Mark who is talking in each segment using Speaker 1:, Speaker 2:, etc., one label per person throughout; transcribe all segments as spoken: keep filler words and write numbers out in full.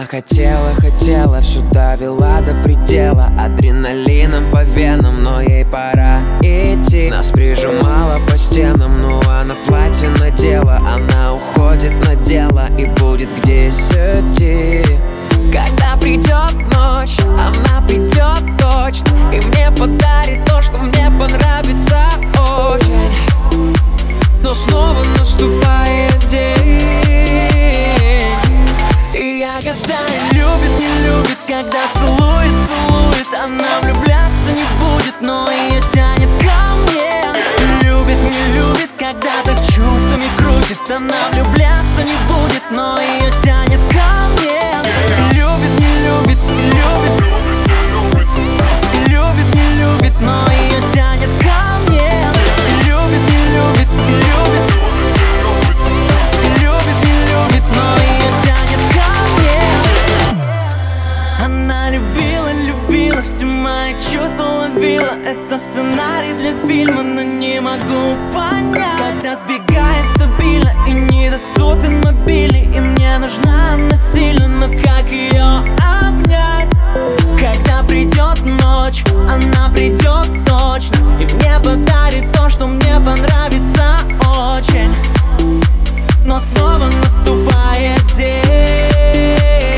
Speaker 1: Она хотела, хотела, всю довела до предела, адреналином по венам, но ей пора идти. Нас прижимала по стенам, ну она платье надела. Она уходит на дело и будет к десяти.
Speaker 2: Когда придет ночь, она придет точно и мне подарит то, что мне понравится очень. Но снова наступает день, и я гадаю, любит, не любит, когда целует, целует. Она влюбляться не будет, но ее тянет ко мне. Любит, не любит, когда так чувствами крутит. Она влюбляться не будет, но ее тянет ко мне. Любит, не любит, любит, любит, не любит, но ее тянет ко мне. Любит, не любит, любит, любит, не любит, но ее тянет ко мне. Она любила, любила, все мои чувства ловила. Это сценарий для фильма, но не могу понять, когда сбегает стабильно и недоступен мобильный. И мне нужна она сильно, но как ее обнять? Когда придет ночь, она придет точно и мне подарит то, что мне понравится очень. Но снова наступает день,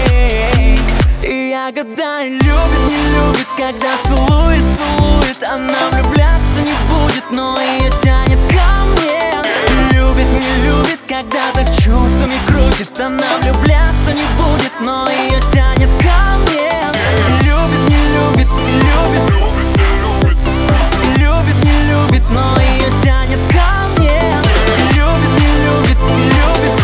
Speaker 2: и я гадаю, любит, не любит, когда целует, целует. Она влюбляться не будет, но ее тянет ко мне. Любит, не любит, когда так чувствами крутит. Она влюбляться не будет, но ее тянет ко мне. Любит, не любит, любит, любит, не любит, но ее тянет ко мне. Любит, не любит, любит,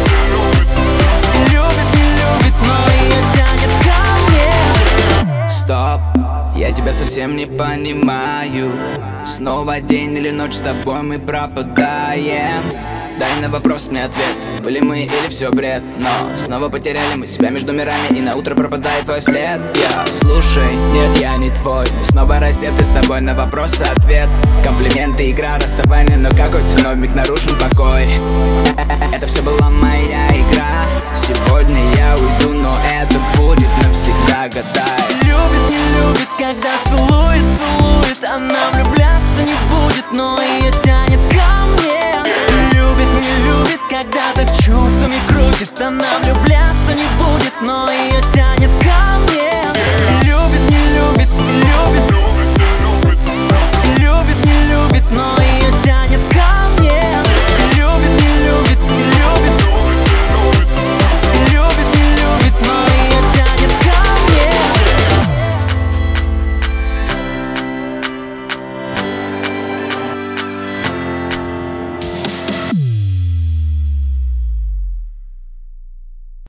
Speaker 2: любит, не любит, но ее тянет ко мне.
Speaker 3: Стоп, я тебя совсем не понимаю. Снова день или ночь, с тобой мы пропадаем. Дай на вопрос мне ответ, были мы или все бред. Но снова потеряли мы себя между мирами, и на утро пропадает твой след. Я слушай, нет, я не твой. Мы снова раздеты с тобой, на вопрос ответ. Комплименты, игра, расставание, но какой ценой вмиг нарушен покой. Это все была моя игра. Сегодня я уйду, но это будет навсегда, гадаю.
Speaker 2: Любит, не любит, когда целует, целует. Она